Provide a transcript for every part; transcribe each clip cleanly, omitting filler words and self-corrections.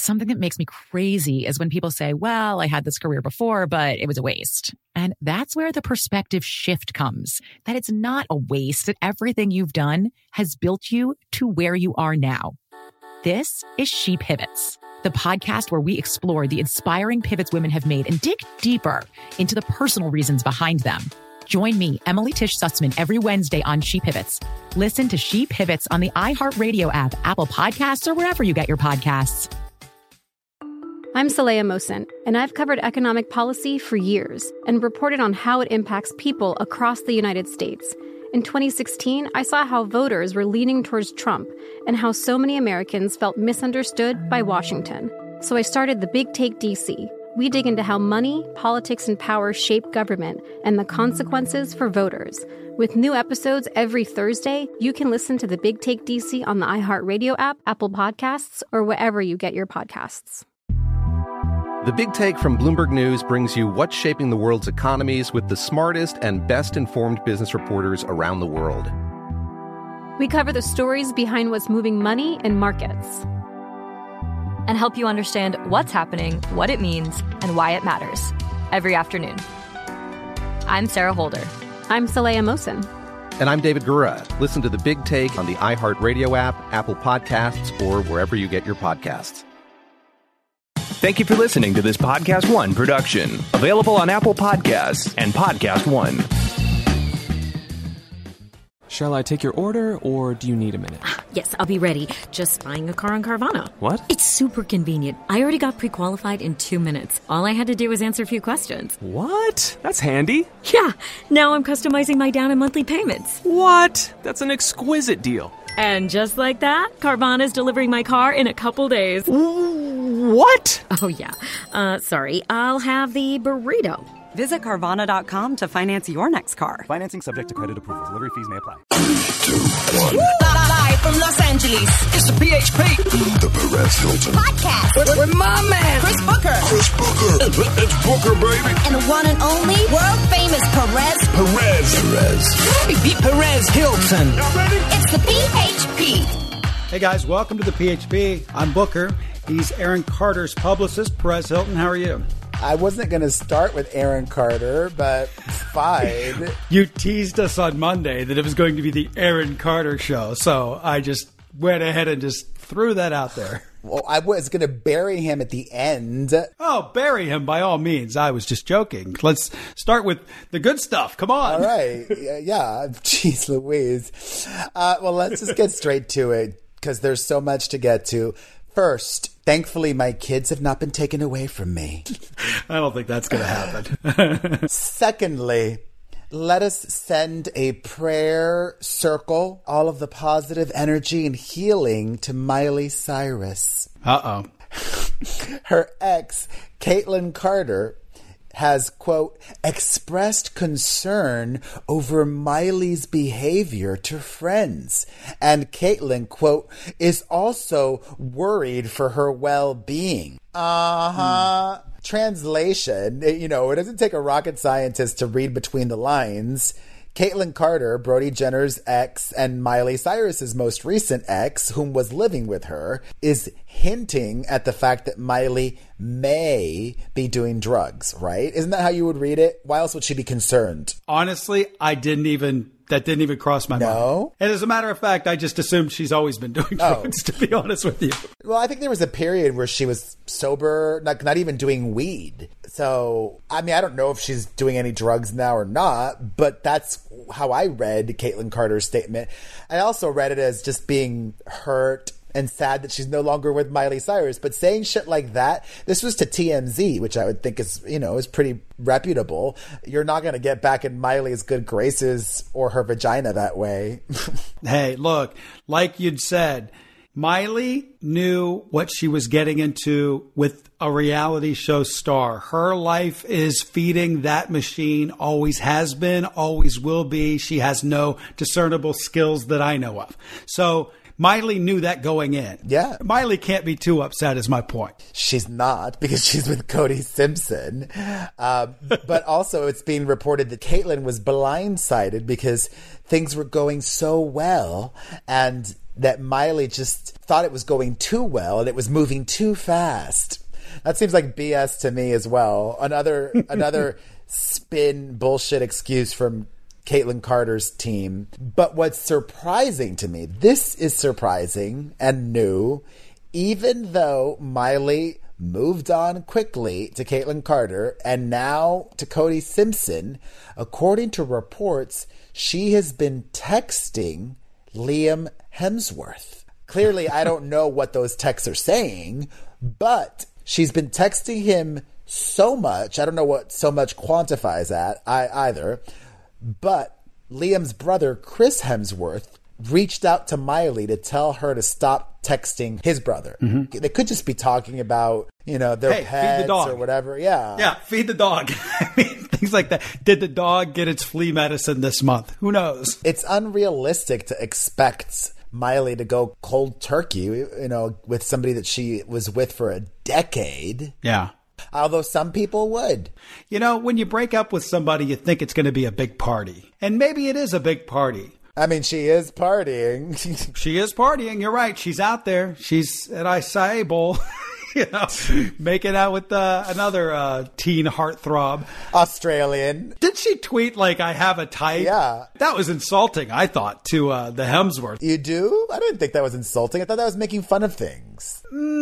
something that makes me crazy is when people say, well, I had this career before, but it was a waste. And that's where the perspective shift comes, that it's not a waste, that everything you've done has built you to where you are now. This is She Pivots, the podcast where we explore the inspiring pivots women have made and dig deeper into the personal reasons behind them. Join me, Emily Tish Sussman, every Wednesday on She Pivots. Listen to She Pivots on the iHeartRadio app, Apple Podcasts, or wherever you get your podcasts. I'm Saleha Mohsin, and I've covered economic policy for years and reported on how it impacts people across the United States. In 2016, I saw how voters were leaning towards Trump and how so many Americans felt misunderstood by Washington. So I started The Big Take DC. We dig into how money, politics, and power shape government and the consequences for voters. With new episodes every Thursday, you can listen to The Big Take DC on the iHeartRadio app, Apple Podcasts, or wherever you get your podcasts. The Big Take from Bloomberg News brings you what's shaping the world's economies with the smartest and best-informed business reporters around the world. We cover the stories behind what's moving money and markets, and help you understand what's happening, what it means, and why it matters every afternoon. I'm Sarah Holder. I'm Saleha Mohsin. And I'm David Gura. Listen to The Big Take on the iHeartRadio app, Apple Podcasts, or wherever you get your podcasts. Thank you for listening to this Podcast One production. Available on Apple Podcasts and Podcast One. Shall I take your order, or do you need a minute? Yes, I'll be ready. Just buying a car on Carvana. What? It's super convenient. I already got pre-qualified in 2 minutes. All I had to do was answer a few questions. What? That's handy. Yeah, now I'm customizing my down and monthly payments. What? That's an exquisite deal. And just like that, Carvana's delivering my car in a couple days. What? Oh, yeah. Sorry, I'll have the burrito. Visit Carvana.com to finance your next car. Financing subject to credit approval. Delivery fees may apply. 3, 2, 1. Live from Los Angeles. It's the PHP. The Perez Hilton Podcast. With my man, Chris Booker. Chris Booker. It's Booker, baby. And the one and only world famous Perez Hilton. Y'all ready? It's the PHP. Hey guys, welcome to the PHP. I'm Booker. He's Aaron Carter's publicist. Perez Hilton, how are you? I wasn't going to start with Aaron Carter, but fine. You teased us on Monday that it was going to be the Aaron Carter show, so I just went ahead and just threw that out there. Well, I was going to bury him at the end. Oh, bury him by all means. I was just joking. Let's start with the good stuff. Come on. All right. Yeah. Jeez Louise. Well, let's just get straight to it because there's so much to get to. First, thankfully, my kids have not been taken away from me. I don't think that's going to happen. Secondly, let us send a prayer circle, all of the positive energy and healing to Miley Cyrus. Uh-oh. Her ex, Caitlyn Carter, has, quote, expressed concern over Miley's behavior to friends. And Caitlyn, quote, is also worried for her well-being. Translation, it doesn't take a rocket scientist to read between the lines. Caitlyn Carter, Brody Jenner's ex and Miley Cyrus's most recent ex, whom was living with her, is hinting at the fact that Miley may be doing drugs, right? Isn't that how you would read it? Why else would she be concerned? Honestly, that didn't even cross my mind. And as a matter of fact, I just assumed she's always been doing drugs, to be honest with you. Well, I think there was a period where she was sober, not even doing weed. So, I mean, I don't know if she's doing any drugs now or not, but that's how I read Caitlyn Carter's statement. I also read it as just being hurt and sad that she's no longer with Miley Cyrus. But saying shit like that, this was to TMZ, which I would think is, is pretty reputable. You're not going to get back in Miley's good graces or her vagina that way. Hey, look, like you'd said, Miley knew what she was getting into with a reality show star. Her life is feeding that machine, always has been, always will be. She has no discernible skills that I know of. So Miley knew that going in. Yeah. Miley can't be too upset is my point. She's not, because she's with Cody Simpson. But also it's being reported that Caitlyn was blindsided because things were going so well and that Miley just thought it was going too well and it was moving too fast. That seems like BS to me as well. Another spin bullshit excuse from Caitlyn Carter's team. But what's surprising to me, this is surprising and new, even though Miley moved on quickly to Caitlyn Carter and now to Cody Simpson, according to reports, she has been texting Liam Hemsworth. Clearly, I don't know what those texts are saying, but she's been texting him so much. I don't know what so much quantifies that either. But Liam's brother, Chris Hemsworth, reached out to Miley to tell her to stop texting his brother. Mm-hmm. They could just be talking about, their pets or whatever. Yeah. Yeah, feed the dog. I mean, things like that. Did the dog get its flea medicine this month? Who knows? It's unrealistic to expect Miley to go cold turkey, with somebody that she was with for a decade. Yeah. Although some people would. When you break up with somebody, you think it's going to be a big party. And maybe it is a big party. I mean, she is partying. She is partying. You're right. She's out there. She's at Acai Bowl, making out with another teen heartthrob. Australian. Did she tweet like, I have a type? Yeah. That was insulting, I thought, to the Hemsworth. You do? I didn't think that was insulting. I thought that was making fun of things.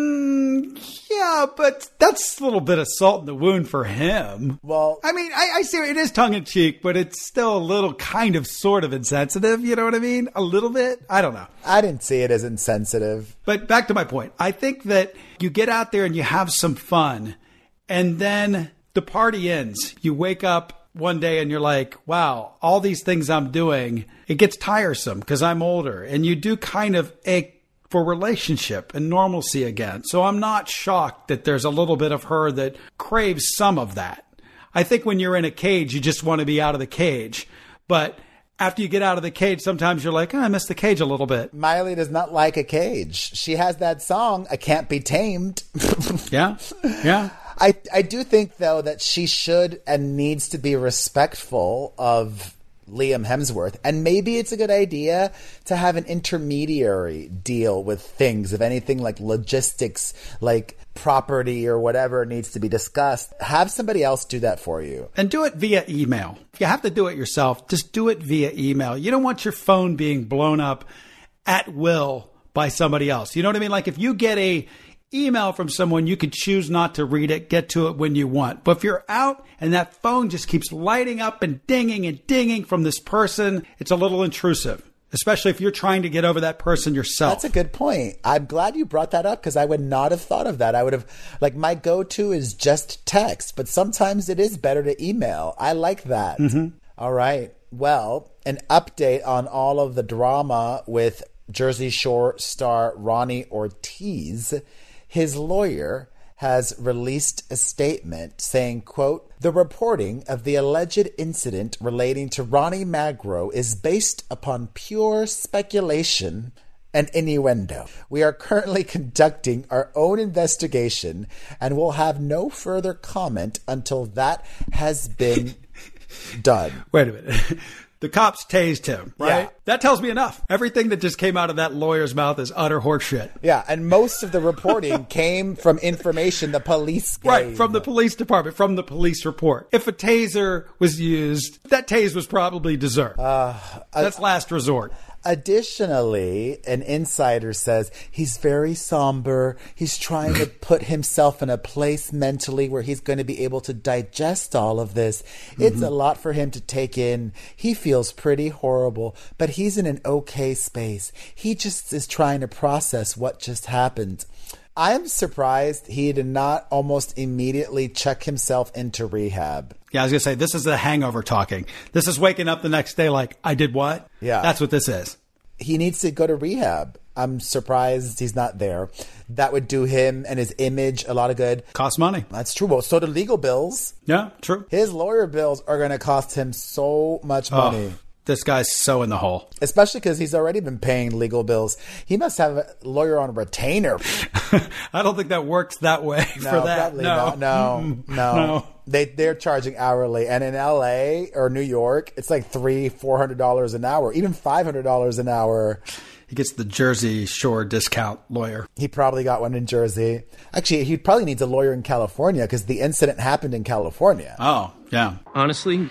Yeah, but that's a little bit of salt in the wound for him. Well, I mean, I see it is tongue-in-cheek, but it's still a little kind of sort of insensitive. You know what I mean? A little bit. I don't know. I didn't see it as insensitive. But back to my point. I think that you get out there and you have some fun, and then the party ends. You wake up one day and you're like, wow, all these things I'm doing, it gets tiresome because I'm older. And you do kind of ache for relationship and normalcy again. So I'm not shocked that there's a little bit of her that craves some of that. I think when you're in a cage, you just want to be out of the cage. But after you get out of the cage, sometimes you're like, I miss the cage a little bit. Miley does not like a cage. She has that song, I Can't Be Tamed. Yeah. Yeah. I do think, though, that she should and needs to be respectful of Liam Hemsworth. And maybe it's a good idea to have an intermediary deal with things, if anything like logistics, like property or whatever needs to be discussed. Have somebody else do that for you. And do it via email. If you have to do it yourself, just do it via email. You don't want your phone being blown up at will by somebody else. You know what I mean? Like if you get a email from someone, you could choose not to read it, get to it when you want. But if you're out and that phone just keeps lighting up and dinging from this person, it's a little intrusive, especially if you're trying to get over that person yourself. That's a good point. I'm glad you brought that up because I would not have thought of that. I would have, my go-to is just text, but sometimes it is better to email. I like that. Mm-hmm. All right. Well, an update on all of the drama with Jersey Shore star Ronnie Ortiz. His lawyer has released a statement saying, quote, "The reporting of the alleged incident relating to Ronnie Magro is based upon pure speculation and innuendo. We are currently conducting our own investigation and will have no further comment until that has been done." Wait a minute. The cops tased him, right? Yeah. That tells me enough. Everything that just came out of that lawyer's mouth is utter horseshit. Yeah, and most of the reporting came from information the police gave. Right, from the police department, from the police report. If a taser was used, that tase was probably deserved. That's last resort. Additionally, an insider says he's very somber. He's trying to put himself in a place mentally where he's going to be able to digest all of this. It's a lot for him to take in. He feels pretty horrible, but he's in an okay space. He just is trying to process what just happened. I am surprised he did not almost immediately check himself into rehab. Yeah, I was going to say, this is the hangover talking. This is waking up the next day like, I did what? Yeah. That's what this is. He needs to go to rehab. I'm surprised he's not there. That would do him and his image a lot of good. Costs money. That's true. Well, so do legal bills. Yeah, true. His lawyer bills are going to cost him so much money. This guy's so in the hole. Especially because he's already been paying legal bills. He must have a lawyer on retainer. I don't think that works that way for that. Probably not. No. They're charging hourly. And in LA or New York, it's like $300-$400 an hour, even $500 an hour. He gets the Jersey Shore discount lawyer. He probably got one in Jersey. Actually, he probably needs a lawyer in California because the incident happened in California. Oh, yeah. Honestly,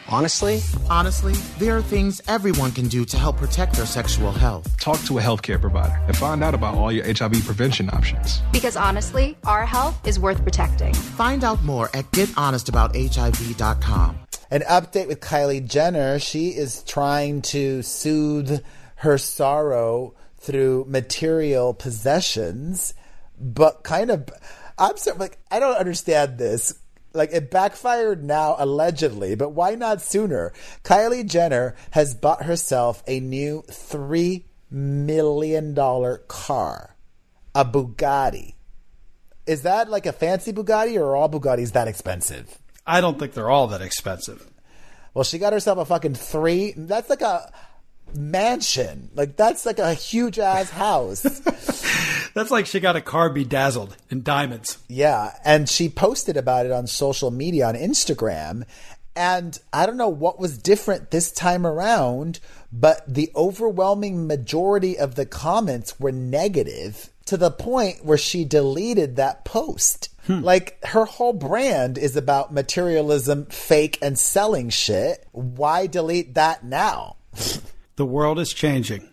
there are things everyone can do to help protect their sexual health. Talk to a healthcare provider and find out about all your HIV prevention options. Because honestly, our health is worth protecting. Find out more at gethonestabouthiv.com. An update with Kylie Jenner. She is trying to soothe her sorrow through material possessions, but kind of, I don't understand this. Like, it backfired now, allegedly, but why not sooner? Kylie Jenner has bought herself a new $3 million car, a Bugatti. Is that like a fancy Bugatti, or are all Bugattis that expensive? I don't think they're all that expensive. Well, she got herself a fucking that's like a mansion. Like, that's like a huge ass house. That's like she got a car bedazzled in diamonds. Yeah. And she posted about it on social media, on Instagram. And I don't know what was different this time around, but the overwhelming majority of the comments were negative, to the point where she deleted that post. Like, her whole brand is about materialism, fake, and selling shit. Why delete that now? The world is changing.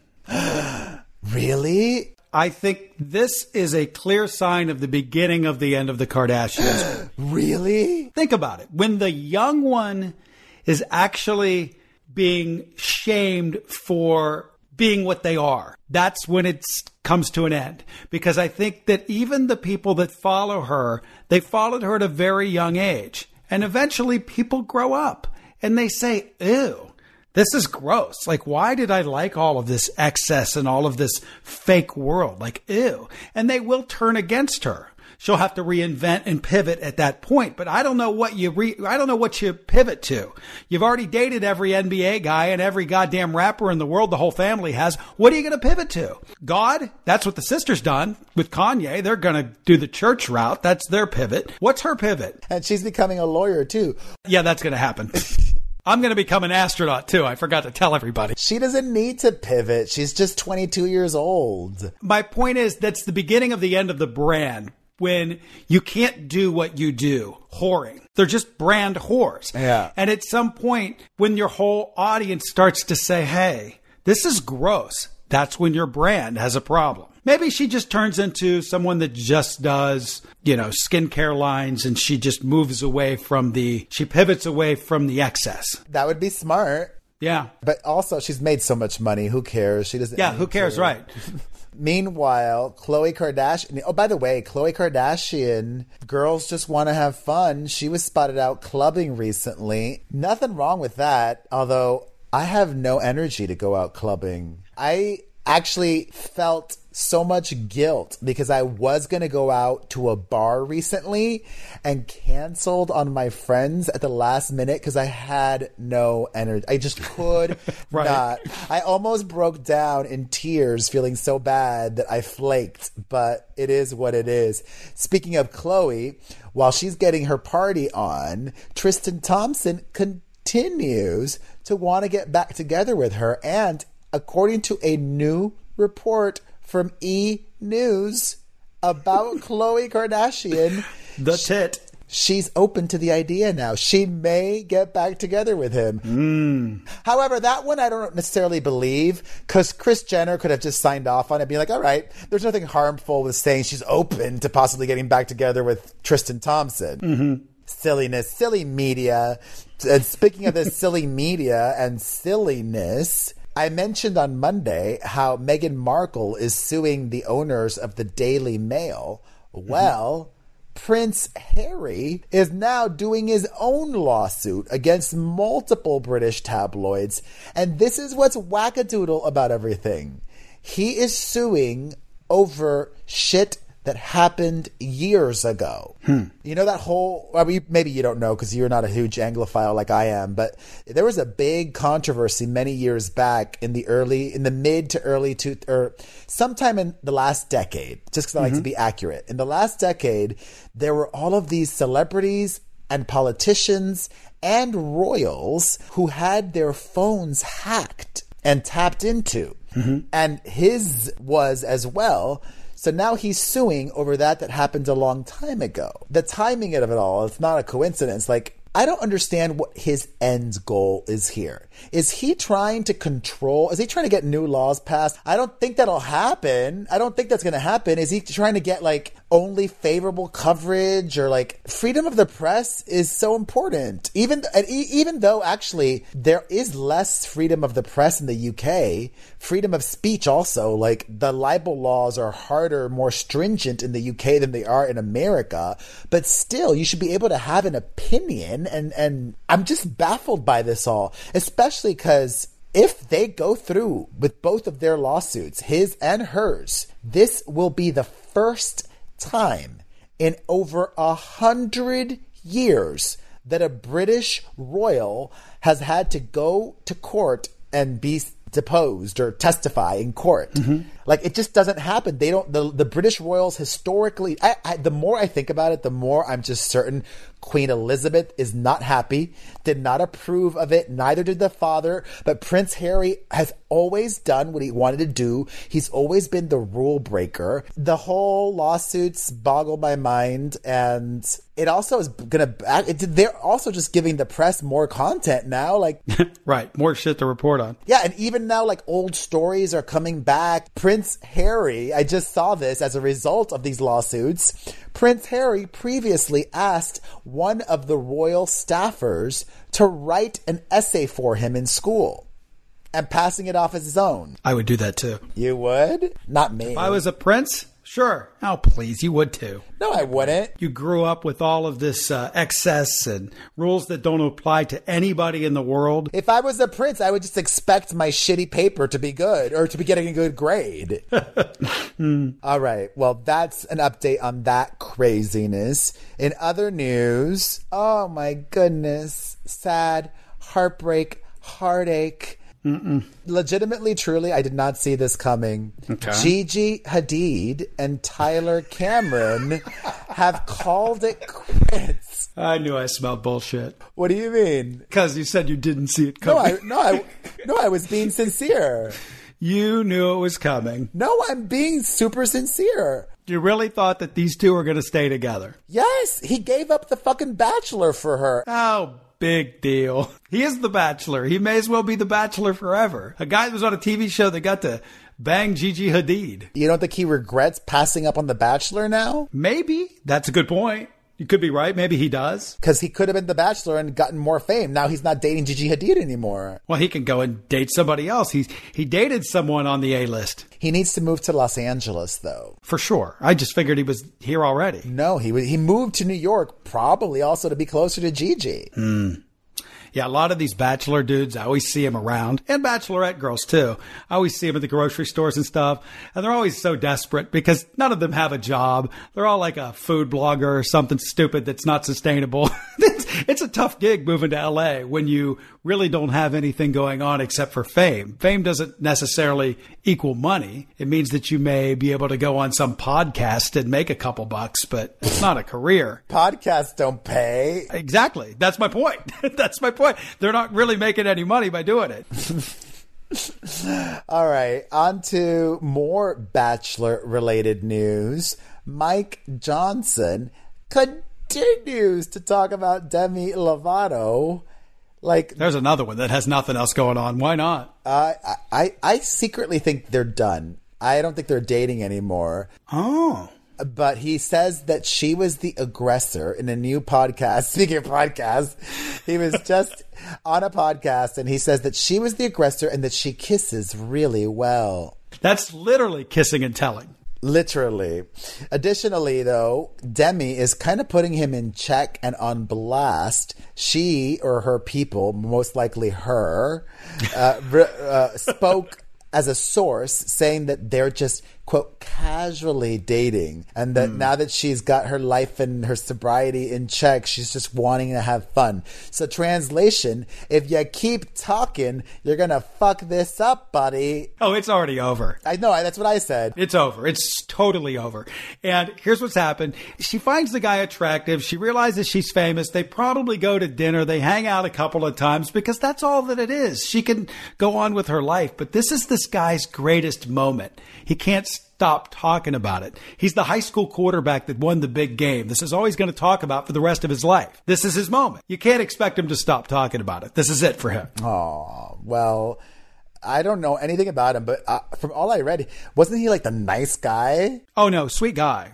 Really? I think this is a clear sign of the beginning of the end of the Kardashians. Really? Think about it. When the young one is actually being shamed for being what they are, that's when it comes to an end. Because I think that even the people that follow her, they followed her at a very young age. And eventually people grow up and they say, ew, this is gross. Like, why did I like all of this excess and all of this fake world? Like, ew. And they will turn against her. She'll have to reinvent and pivot at that point. But I don't know what you pivot to. You've already dated every NBA guy and every goddamn rapper in the world. The whole family has. What are you going to pivot to? God? That's what the sister's done with Kanye. They're going to do the church route. That's their pivot. What's her pivot? And she's becoming a lawyer too. Yeah, that's going to happen. I'm going to become an astronaut too. I forgot to tell everybody. She doesn't need to pivot. She's just 22 years old. My point is, that's the beginning of the end of the brand. When you can't do what you do, whoring. They're just brand whores. Yeah. And at some point, when your whole audience starts to say, hey, this is gross, that's when your brand has a problem. Maybe she just turns into someone that just does, skincare lines, and she just moves away she pivots away from the excess. That would be smart. Yeah. But also, she's made so much money. Who cares? She doesn't. Yeah, who cares, right? Meanwhile, Khloe Kardashian. Oh, by the way, Khloe Kardashian, girls just want to have fun. She was spotted out clubbing recently. Nothing wrong with that, although I have no energy to go out clubbing. I actually felt so much guilt because I was going to go out to a bar recently and canceled on my friends at the last minute because I had no energy. I just could not. I almost broke down in tears, feeling so bad that I flaked, but it is what it is. Speaking of Khloe, while she's getting her party on, Tristan Thompson continues to want to get back together with her. And according to a new report from E! News about Khloe Kardashian, the tit, she's open to the idea now. She may get back together with him. However, that one I don't necessarily believe, because Kris Jenner could have just signed off on it, being like, all right, there's nothing harmful with saying she's open to possibly getting back together with Tristan Thompson. Mm-hmm. Silliness, silly media. And speaking of this silly media and silliness, I mentioned on Monday how Meghan Markle is suing the owners of the Daily Mail. Well, Prince Harry is now doing his own lawsuit against multiple British tabloids. And this is what's wackadoodle about everything. He is suing over shit that happened years ago. You know that whole, maybe you don't know because you're not a huge Anglophile like I am, but there was a big controversy many years back in the mid to early sometime in the last decade, just because I like to be accurate. In the last decade, there were all of these celebrities and politicians and royals who had their phones hacked and tapped into. And his was as well. So now he's suing over that happened a long time ago. The timing of it all, it's not a coincidence. Like, I don't understand what his end goal is here. Is he trying to control? Is he trying to get new laws passed? I don't think that'll happen. I don't think that's going to happen. Is he trying to get like only favorable coverage, or like freedom of the press is so important? Even though actually there is less freedom of the press in the UK, freedom of speech also, like the libel laws are harder, more stringent in the UK than they are in America. But still, you should be able to have an opinion. And I'm just baffled by this all, especially because if they go through with both of their lawsuits, his and hers, this will be the first time in over 100 years that a British royal has had to go to court and be deposed or testify in court. Like, it just doesn't happen. They don't, the British royals historically, the more I think about it, the more I'm just certain Queen Elizabeth is not happy, did not approve of it. Neither did the father. But Prince Harry has always done what he wanted to do. He's always been the rule breaker. The whole lawsuits boggle my mind. And it also is going to, they're also just giving the press more content now. Like, right. More shit to report on. Yeah. And even now, like, old stories are coming back. Prince Harry, I just saw this as a result of these lawsuits. Prince Harry previously asked one of the royal staffers to write an essay for him in school and passing it off as his own. I would do that too. You would? Not me. If I was a prince? Sure. Oh, please, you would too. No, I wouldn't. You grew up with all of this excess and rules that don't apply to anybody in the world. If I was a prince, I would just expect my shitty paper to be good or to be getting a good grade. All right. Well, that's an update on that craziness. In other news, oh my goodness, sad, heartbreak, heartache. Legitimately, truly, I did not see this coming. Okay. Gigi Hadid and Tyler Cameron have called it quits. I knew I smelled bullshit. What do you mean? Because you said you didn't see it coming. No, I was being sincere. You knew it was coming. No, I'm being super sincere. You really thought that these two were going to stay together? Yes, he gave up the fucking Bachelor for her. Oh, big deal. He is the Bachelor. He may as well be the Bachelor forever. A guy that was on a TV show that got to bang Gigi Hadid. You don't think he regrets passing up on the Bachelor now? Maybe. That's a good point. You could be right. Maybe he does. Because he could have been the Bachelor and gotten more fame. Now he's not dating Gigi Hadid anymore. Well, he can go and date somebody else. He dated someone on the A-list. He needs to move to Los Angeles, though. For sure. I just figured he was here already. No, he moved to New York, probably also to be closer to Gigi. Yeah, a lot of these Bachelor dudes, I always see them around. And Bachelorette girls, too. I always see them at the grocery stores and stuff. And they're always so desperate because none of them have a job. They're all like a food blogger or something stupid that's not sustainable. It's a tough gig moving to LA when you really don't have anything going on except for fame. Fame doesn't necessarily equal money. It means that you may be able to go on some podcast and make a couple bucks, but it's not a career. Podcasts don't pay. Exactly. That's my point. That's my point. They're not really making any money by doing it. All right. On to more Bachelor-related news. Mike Johnson continues to talk about Demi Lovato. Like, there's another one that has nothing else going on. Why not? I secretly think they're done. I don't think they're dating anymore. Oh. But he says that she was the aggressor in a new podcast. Speaking of podcasts, he was just on a podcast and he says that she was the aggressor and that she kisses really well. That's literally kissing and telling. Literally. Additionally, though, Demi is kind of putting him in check and on blast. She or her people, most likely her, spoke as a source saying that they're just quote, casually dating. And that now that she's got her life and her sobriety in check, she's just wanting to have fun. So translation, if you keep talking, you're going to fuck this up, buddy. Oh, it's already over. I know. That's what I said. It's over. It's totally over. And here's what's happened. She finds the guy attractive. She realizes she's famous. They probably go to dinner. They hang out a couple of times because that's all that it is. She can go on with her life. But this is this guy's greatest moment. He can't stop talking about it. He's the high school quarterback that won the big game. This is all he's going to talk about for the rest of his life. This is his moment. You can't expect him to stop talking about it. This is it for him. Oh, well, I don't know anything about him, but from all I read, wasn't he like the nice guy? Oh, no, sweet guy.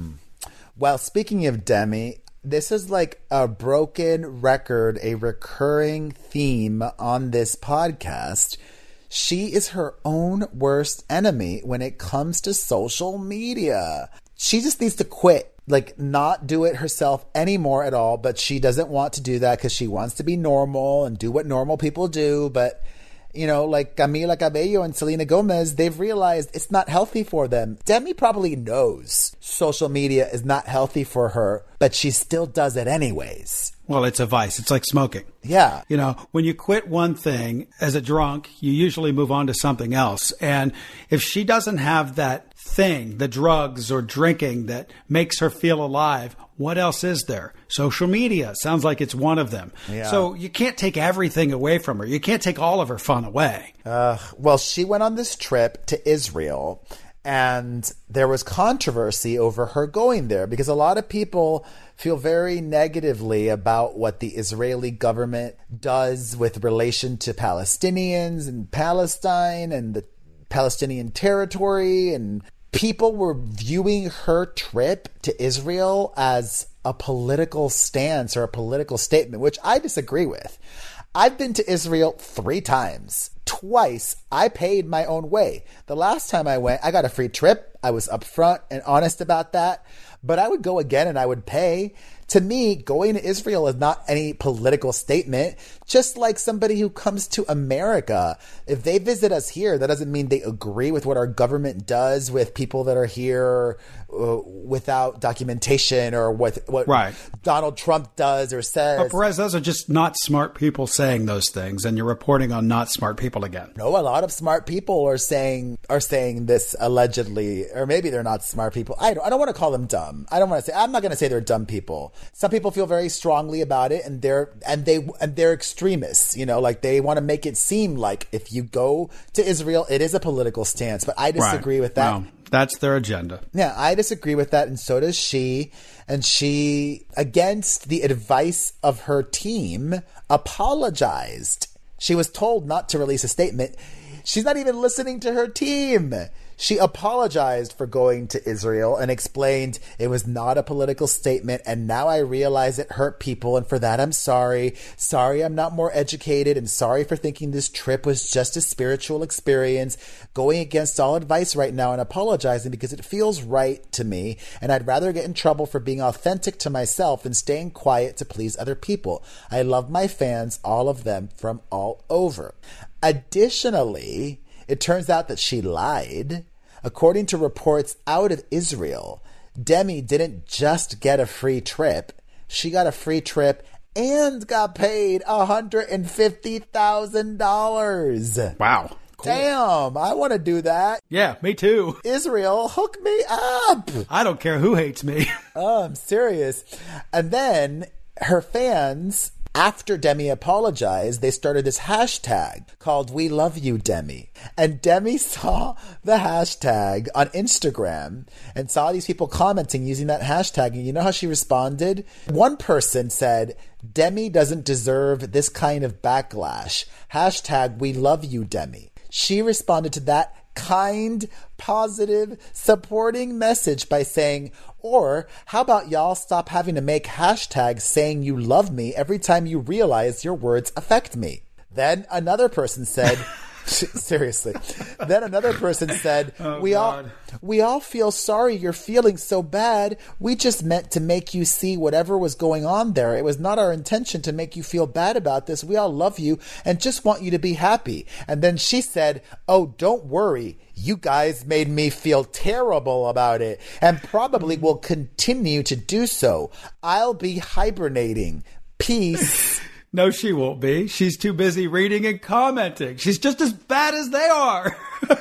Well, speaking of Demi, this is like a broken record, a recurring theme on this podcast. She is her own worst enemy when it comes to social media. She just needs to quit, like not do it herself anymore at all. But she doesn't want to do that because she wants to be normal and do what normal people do. But, you know, like Camila Cabello and Selena Gomez, they've realized it's not healthy for them. Demi probably knows social media is not healthy for her, but she still does it anyways. Well, it's a vice. It's like smoking. Yeah. You know, when you quit one thing as a drunk, you usually move on to something else. And if she doesn't have that thing, the drugs or drinking that makes her feel alive, what else is there? Social media sounds like it's one of them. Yeah. So you can't take everything away from her. You can't take all of her fun away. Well, she went on this trip to Israel. And there was controversy over her going there because a lot of people feel very negatively about what the Israeli government does with relation to Palestinians and Palestine and the Palestinian territory. And people were viewing her trip to Israel as a political stance or a political statement, which I disagree with. I've been to Israel 3 times. Twice, I paid my own way. The last time I went, I got a free trip. I was upfront and honest about that. But I would go again and I would pay. To me, going to Israel is not any political statement. Just like somebody who comes to America, if they visit us here, that doesn't mean they agree with what our government does with people that are here without documentation or what right. Donald Trump does or says. But Perez, those are just not smart people saying those things, and you're reporting on not smart people again. No, a lot of smart people are saying this allegedly, or maybe they're not smart people. I don't want to call them dumb. I'm not going to say they're dumb people. Some people feel very strongly about it, and they're extremists. You know, like they want to make it seem like if you go to Israel, it is a political stance. But I disagree with that. Well, that's their agenda. Yeah, I disagree with that, and so does she. And she, against the advice of her team, apologized. She was told not to release a statement. She's not even listening to her team. She apologized for going to Israel and explained it was not a political statement. And now I realize it hurt people. And for that, I'm sorry. Sorry, I'm not more educated. And sorry for thinking this trip was just a spiritual experience. Going against all advice right now and apologizing because it feels right to me. And I'd rather get in trouble for being authentic to myself than staying quiet to please other people. I love my fans, all of them from all over. Additionally, it turns out that she lied. According to reports out of Israel, Demi didn't just get a free trip. She got a free trip and got paid $150,000. Wow. Cool. Damn, I want to do that. Yeah, me too. Israel, hook me up. I don't care who hates me. Oh, I'm serious. And then her fans, after Demi apologized, they started this hashtag called We Love You, Demi. And Demi saw the hashtag on Instagram and saw these people commenting using that hashtag. And you know how she responded? One person said, Demi doesn't deserve this kind of backlash. Hashtag We Love You, Demi. She responded to that kind, positive, supporting message by saying, or how about y'all stop having to make hashtags saying you love me every time you realize your words affect me? Then another person said, Seriously. Then another person said, we all feel sorry you're feeling so bad. We just meant to make you see whatever was going on there. It was not our intention to make you feel bad about this. We all love you and just want you to be happy. And then she said, oh, don't worry. You guys made me feel terrible about it and probably will continue to do so. I'll be hibernating. Peace. No, she won't be. She's too busy reading and commenting. She's just as bad as they are.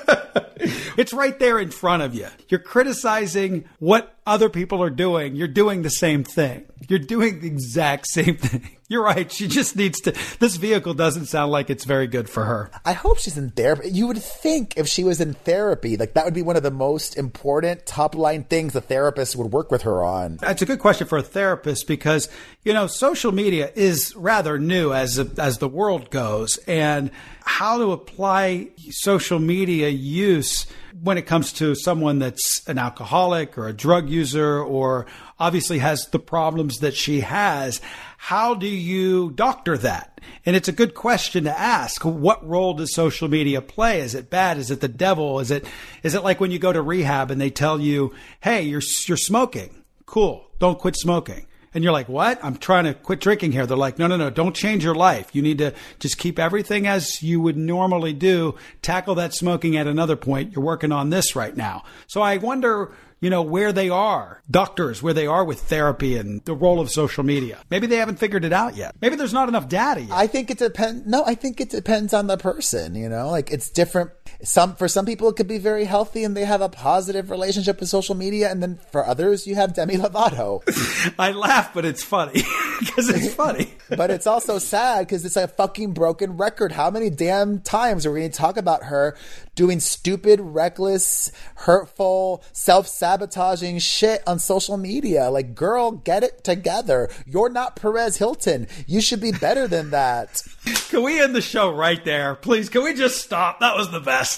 It's right there in front of you. You're criticizing what other people are doing. You're doing the same thing. You're doing the exact same thing. You're right. She just needs to. This vehicle doesn't sound like it's very good for her. I hope she's in therapy. You would think if she was in therapy, like that would be one of the most important top line things a therapist would work with her on. That's a good question for a therapist because, social media is rather new as the world goes, and how to apply social media use when it comes to someone that's an alcoholic or a drug user or obviously has the problems that she has. How do you doctor that? And it's a good question to ask. What role does social media play? Is it bad? Is it the devil? Is it like when you go to rehab and they tell you, hey, you're smoking. Cool. Don't quit smoking. And you're like, what? I'm trying to quit drinking here. They're like, no, don't change your life. You need to just keep everything as you would normally do. Tackle that smoking at another point. You're working on this right now. So I wonder, where they are, doctors, where they are with therapy and the role of social media. Maybe they haven't figured it out yet. Maybe there's not enough data yet. I think it depends. No, I think it depends on the person, like it's different. For some people, it could be very healthy and they have a positive relationship with social media. And then for others, you have Demi Lovato. I laugh, but it's funny because it's funny. But it's also sad because it's a fucking broken record. How many damn times are we going to talk about her doing stupid, reckless, hurtful, self-sabotaging shit on social media? Like, girl, get it together. You're not Perez Hilton. You should be better than that. Can we end the show right there? Please, can we just stop? That was the best.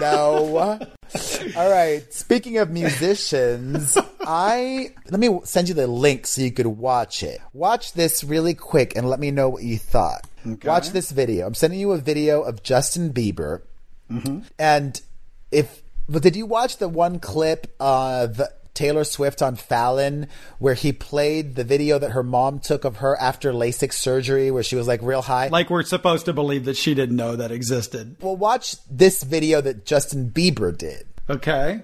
No. All right. Speaking of musicians, let me send you the link so you could watch it. Watch this really quick and let me know what you thought. Okay. Watch this video. I'm sending you a video of Justin Bieber. Mm-hmm. And did you watch the one clip of Taylor Swift on Fallon where he played the video that her mom took of her after LASIK surgery where she was like real high? Like we're supposed to believe that she didn't know that existed. Well, watch this video that Justin Bieber did. Okay.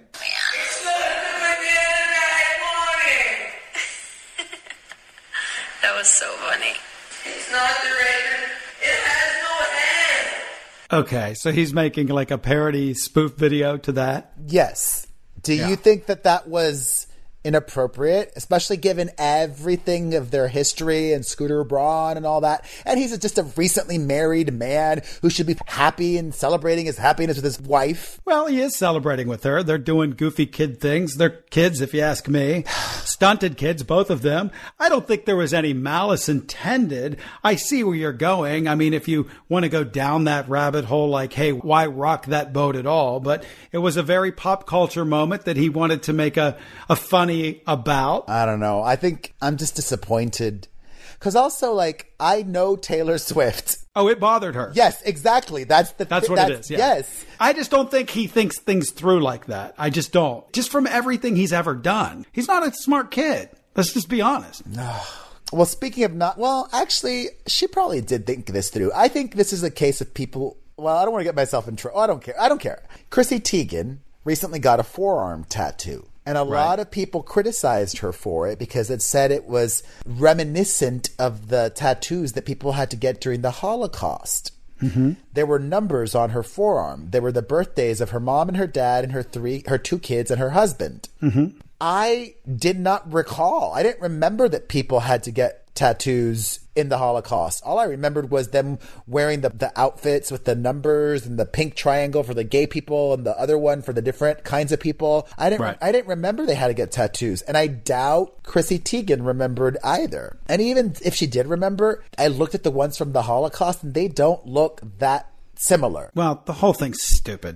That was so funny. It's not the record. It has no hand. Okay, so he's making like a parody spoof video to that? Yes. Do you think that was inappropriate, especially given everything of their history and Scooter Braun and all that? And he's just a recently married man who should be happy and celebrating his happiness with his wife. Well, he is celebrating with her. They're doing goofy kid things. They're kids, if you ask me. Stunted kids, both of them. I don't think there was any malice intended. I see where you're going. I mean, if you want to go down that rabbit hole, like, hey, why rock that boat at all? But it was a very pop culture moment that he wanted to make a funny about. I don't know. I think I'm just disappointed. Because also, like, I know Taylor Swift. Oh, it bothered her. Yes, exactly. That's what it is. Yeah. Yes. I just don't think he thinks things through like that. I just don't. Just from everything he's ever done. He's not a smart kid. Let's just be honest. Well, speaking of actually, she probably did think this through. I think this is a case of people. Well, I don't want to get myself in trouble. I don't care. Chrissy Teigen recently got a forearm tattoo. And a lot of people criticized her for it because it said it was reminiscent of the tattoos that people had to get during the Holocaust. Mm-hmm. There were numbers on her forearm. There were the birthdays of her mom and her dad and her two kids and her husband. Mm-hmm. I did not recall. I didn't remember that people had to get tattoos in the Holocaust. All I remembered was them wearing the outfits with the numbers and the pink triangle for the gay people and the other one for the different kinds of people. I didn't remember they had to get tattoos, and I doubt Chrissy Teigen remembered either. And even if she did remember, I looked at the ones from the Holocaust and they don't look that similar. Well, the whole thing's stupid.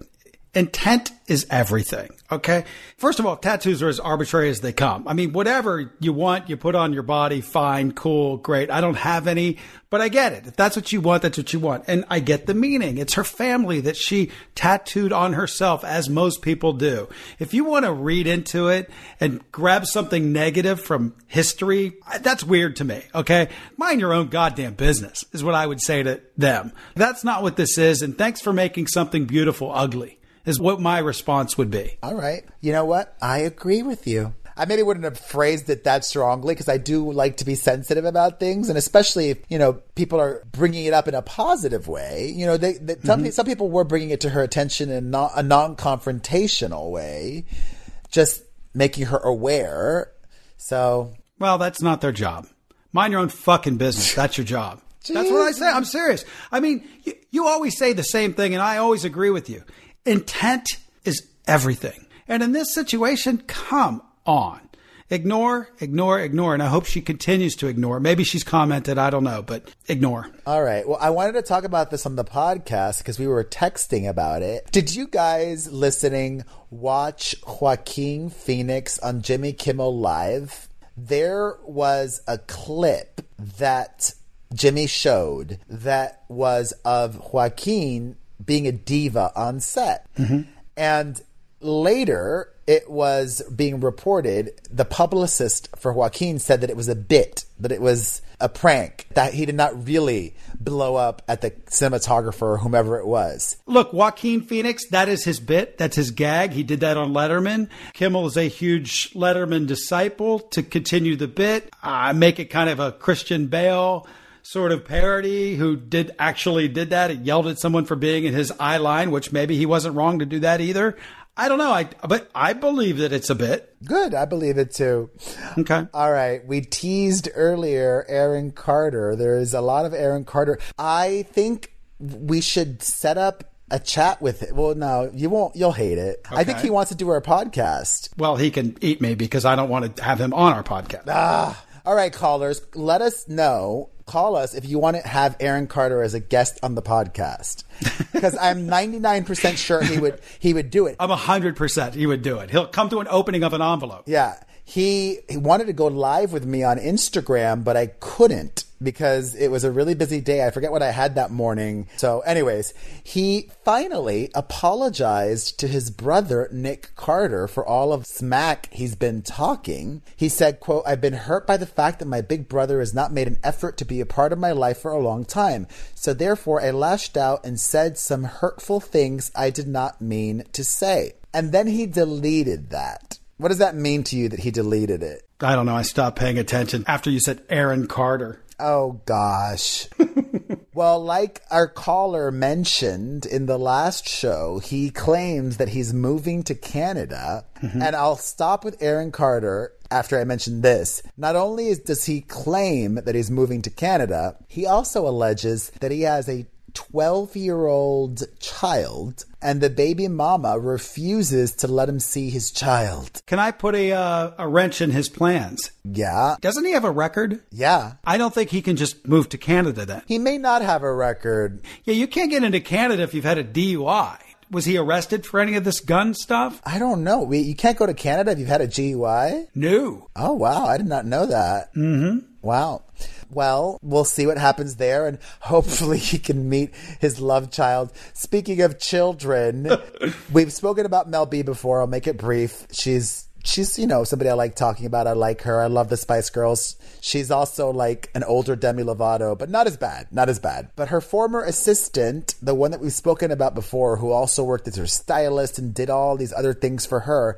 Intent is everything, okay? First of all, tattoos are as arbitrary as they come. I mean, whatever you want, you put on your body, fine, cool, great. I don't have any, but I get it. If that's what you want, that's what you want. And I get the meaning. It's her family that she tattooed on herself, as most people do. If you want to read into it and grab something negative from history, that's weird to me, okay? Mind your own goddamn business is what I would say to them. That's not what this is, and thanks for making something beautiful ugly. Is what my response would be. All right. You know what? I agree with you. I maybe wouldn't have phrased it that strongly because I do like to be sensitive about things. And especially if, people are bringing it up in a positive way. Some people were bringing it to her attention in a non-confrontational way, just making her aware. So. Well, that's not their job. Mind your own fucking business. That's your job. Jeez. That's what I say. I'm serious. I mean, you always say the same thing, and I always agree with you. Intent is everything. And in this situation, come on. Ignore. And I hope she continues to ignore. Maybe she's commented. I don't know, but ignore. All right. Well, I wanted to talk about this on the podcast because we were texting about it. Did you guys listening watch Joaquin Phoenix on Jimmy Kimmel Live? There was a clip that Jimmy showed that was of Joaquin being a diva on set. Mm-hmm. And later, it was being reported, the publicist for Joaquin said that it was a bit, that it was a prank, that he did not really blow up at the cinematographer or whomever it was. Look, Joaquin Phoenix, that is his bit. That's his gag. He did that on Letterman. Kimmel is a huge Letterman disciple to continue the bit. Make it kind of a Christian Bale sort of parody who actually did that. He yelled at someone for being in his eye line, which maybe he wasn't wrong to do that either. I don't know. But I believe that it's a bit. Good. I believe it too. Okay. All right. We teased earlier Aaron Carter. There is a lot of Aaron Carter. I think we should set up a chat with it. Well, no, you won't. You'll hate it. Okay. I think he wants to do our podcast. Well, he can eat me because I don't want to have him on our podcast. All right, callers, let us know. Call us if you want to have Aaron Carter as a guest on the podcast, because I'm 99% sure he would do it. I'm 100% he would do it. He'll come to an opening of an envelope. Yeah. He wanted to go live with me on Instagram, but I couldn't because it was a really busy day. I forget what I had that morning. So anyways, he finally apologized to his brother, Nick Carter, for all of smack he's been talking. He said, quote, "I've been hurt by the fact that my big brother has not made an effort to be a part of my life for a long time. So therefore, I lashed out and said some hurtful things I did not mean to say." And then he deleted that. What does that mean to you that he deleted it? I don't know. I stopped paying attention after you said Aaron Carter. Oh, gosh. Well, like our caller mentioned in the last show, he claims that he's moving to Canada. Mm-hmm. And I'll stop with Aaron Carter after I mention this. Not only does he claim that he's moving to Canada, he also alleges that he has a 12-year-old child, and the baby mama refuses to let him see his child. Can I put a wrench in his plans? Yeah. Doesn't he have a record? Yeah. I don't think he can just move to Canada then. He may not have a record. Yeah, you can't get into Canada if you've had a DUI. Was he arrested for any of this gun stuff? I don't know. You can't go to Canada if you've had a GUI? No. Oh, wow. I did not know that. Mm-hmm. Wow. Well, we'll see what happens there, and hopefully he can meet his love child. Speaking of children, we've spoken about Mel B before. I'll make it brief. She's somebody I like talking about. I like her. I love the Spice Girls. She's also like an older Demi Lovato, but not as bad. But her former assistant, the one that we've spoken about before, who also worked as her stylist and did all these other things for her,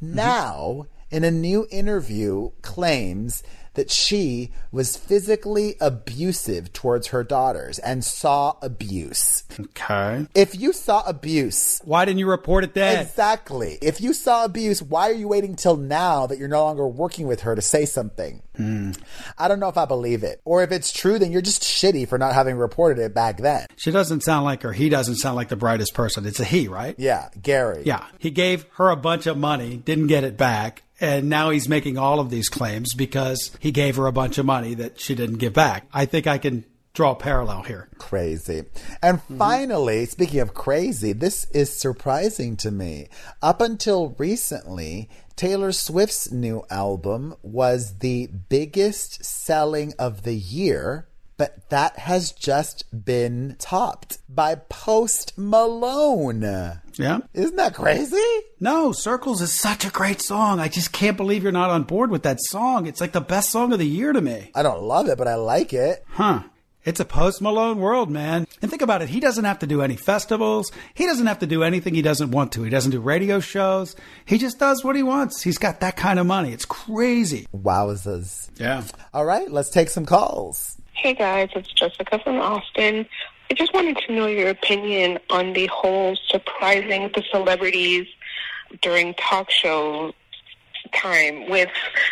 now in a new interview claims that she was physically abusive towards her daughters and saw abuse. Okay. If you saw abuse... Why didn't you report it then? Exactly. If you saw abuse, why are you waiting till now that you're no longer working with her to say something? I don't know if I believe it. Or if it's true, then you're just shitty for not having reported it back then. She doesn't sound like her. He doesn't sound like the brightest person. It's a he, right? Yeah, Gary. Yeah. He gave her a bunch of money, didn't get it back. And now he's making all of these claims because he gave her a bunch of money that she didn't give back. I think I can draw a parallel here. Crazy. And finally, speaking of crazy, this is surprising to me. Up until recently, Taylor Swift's new album was the biggest selling of the year, but that has just been topped by Post Malone. Yeah. Isn't that crazy? No, Circles is such a great song. I just can't believe you're not on board with that song. It's like the best song of the year to me. I don't love it, but I like it. Huh. It's a Post Malone world, man. And think about it. He doesn't have to do any festivals. He doesn't have to do anything he doesn't want to. He doesn't do radio shows. He just does what he wants. He's got that kind of money. It's crazy. Wowzers. Yeah. All right, let's take some calls. Hey guys, it's Jessica from Austin. I just wanted to know your opinion on the whole surprising the celebrities during talk show time with,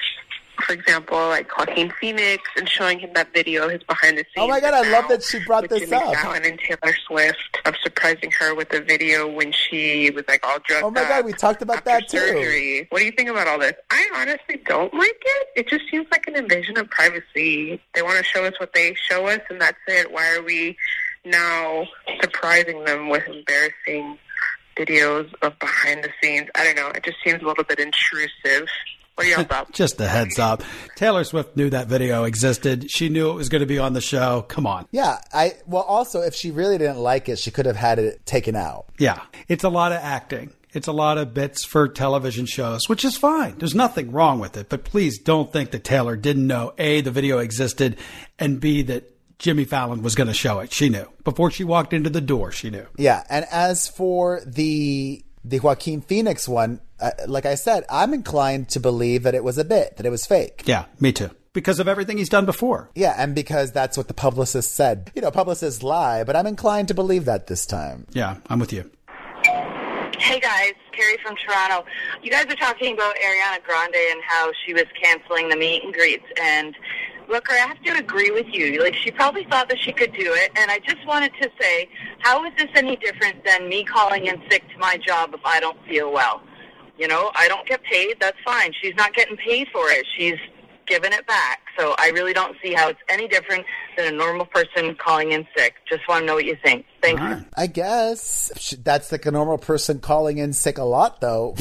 for example, like Joaquin Phoenix and showing him that video, his behind the scenes. Oh my God, I love that she brought this Jimmy up. Fallon and Taylor Swift of surprising her with the video when she was like all drugged up. Oh my God, we talked about that too. Surgery. What do you think about all this? I honestly don't like it. It just seems like an invasion of privacy. They want to show us what they show us, and that's it. Why are we now surprising them with embarrassing videos of behind the scenes? I don't know. It just seems a little bit intrusive. What are your thoughts? Just a heads up. Taylor Swift knew that video existed. She knew it was going to be on the show. Come on. Yeah. Well, also, if she really didn't like it, she could have had it taken out. Yeah. It's a lot of acting. It's a lot of bits for television shows, which is fine. There's nothing wrong with it. But please don't think that Taylor didn't know, A, the video existed, and B, that Jimmy Fallon was going to show it. She knew. Before she walked into the door, she knew. Yeah. And as for the Joaquin Phoenix one, like I said, I'm inclined to believe that it was a bit, that it was fake. Yeah, me too. Because of everything he's done before. Yeah, and because that's what the publicist said. You know, publicists lie, but I'm inclined to believe that this time. Yeah, I'm with you. Hey guys, Carrie from Toronto. You guys are talking about Ariana Grande and how she was canceling the meet and greets, and look, I have to agree with you. Like, she probably thought that she could do it, and I just wanted to say, how is this any different than me calling in sick to my job if I don't feel well? You know, I don't get paid, that's fine. She's not getting paid for it. She's giving it back. So I really don't see how it's any different than a normal person calling in sick. Just want to know what you think. Thanks. Right. I guess that's like a normal person calling in sick a lot, though.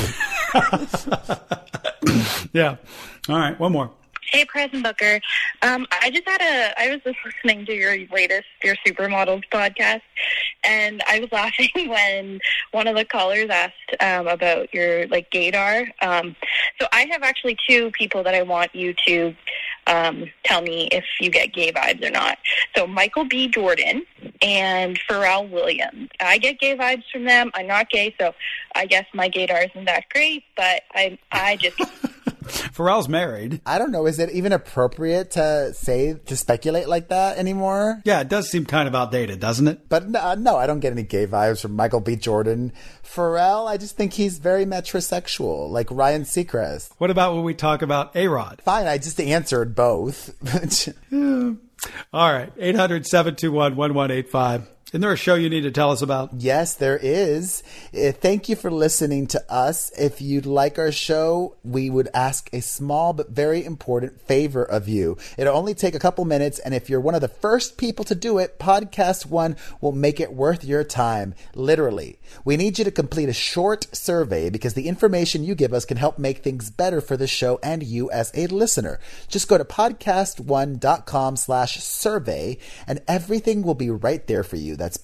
Yeah. All right, one more. Hey, President Booker. I was just listening to your Supermodels podcast, and I was laughing when one of the callers asked about your, like, gaydar. So I have actually two people that I want you to tell me if you get gay vibes or not. So Michael B. Jordan and Pharrell Williams. I get gay vibes from them. I'm not gay, so I guess my gaydar isn't that great, but I just... Pharrell's married. I don't know. Is it even appropriate to speculate like that anymore? Yeah, it does seem kind of outdated, doesn't it? But no, I don't get any gay vibes from Michael B. Jordan. Pharrell, I just think he's very metrosexual, like Ryan Seacrest. What about when we talk about A-Rod? Fine, I just answered both. Yeah. All right, 800-721-1185. Isn't there a show you need to tell us about? Yes, there is. Thank you for listening to us. If you'd like our show, we would ask a small but very important favor of you. It'll only take a couple minutes, and if you're one of the first people to do it, Podcast One will make it worth your time. Literally. We need you to complete a short survey because the information you give us can help make things better for the show and you as a listener. Just go to podcastone.com/survey and everything will be right there for you. That's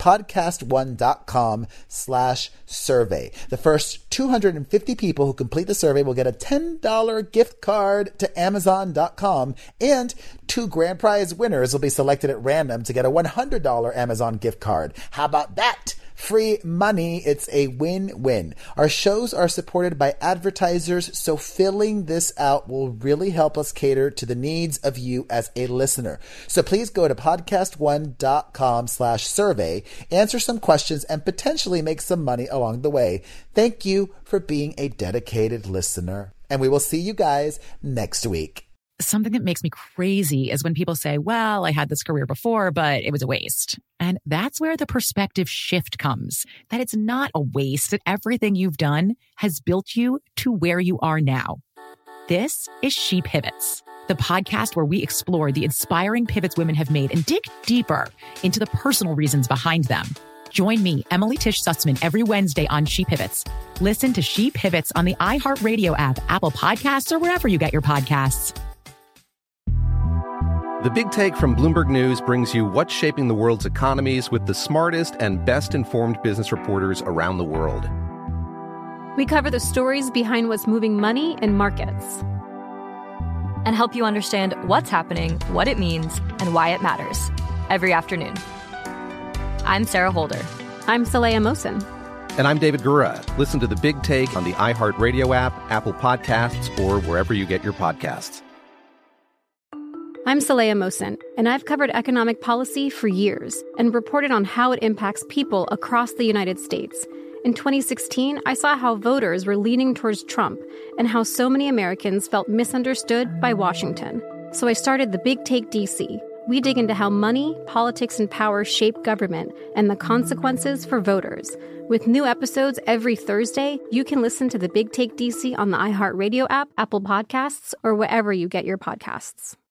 podcastone.com/survey. The first 250 people who complete the survey will get a $10 gift card to Amazon.com, and 2 grand prize winners will be selected at random to get a $100 Amazon gift card. How about that? Free money. It's a win-win. Our shows are supported by advertisers, so filling this out will really help us cater to the needs of you as a listener. So please go to podcastone.com/survey, answer some questions, and potentially make some money along the way. Thank you for being a dedicated listener. And we will see you guys next week. Something that makes me crazy is when people say, well, I had this career before, but it was a waste. And that's where the perspective shift comes, that it's not a waste, that everything you've done has built you to where you are now. This is She Pivots, the podcast where we explore the inspiring pivots women have made and dig deeper into the personal reasons behind them. Join me, Emily Tish Sussman, every Wednesday on She Pivots. Listen to She Pivots on the iHeartRadio app, Apple Podcasts, or wherever you get your podcasts. The Big Take from Bloomberg News brings you what's shaping the world's economies with the smartest and best-informed business reporters around the world. We cover the stories behind what's moving money and markets, and help you understand what's happening, what it means, and why it matters every afternoon. I'm Sarah Holder. I'm Saleha Mohsin. And I'm David Gura. Listen to The Big Take on the iHeartRadio app, Apple Podcasts, or wherever you get your podcasts. I'm Saleha Mohsin, and I've covered economic policy for years and reported on how it impacts people across the United States. In 2016, I saw how voters were leaning towards Trump and how so many Americans felt misunderstood by Washington. So I started The Big Take DC. We dig into how money, politics, and power shape government and the consequences for voters. With new episodes every Thursday, you can listen to The Big Take DC on the iHeartRadio app, Apple Podcasts, or wherever you get your podcasts.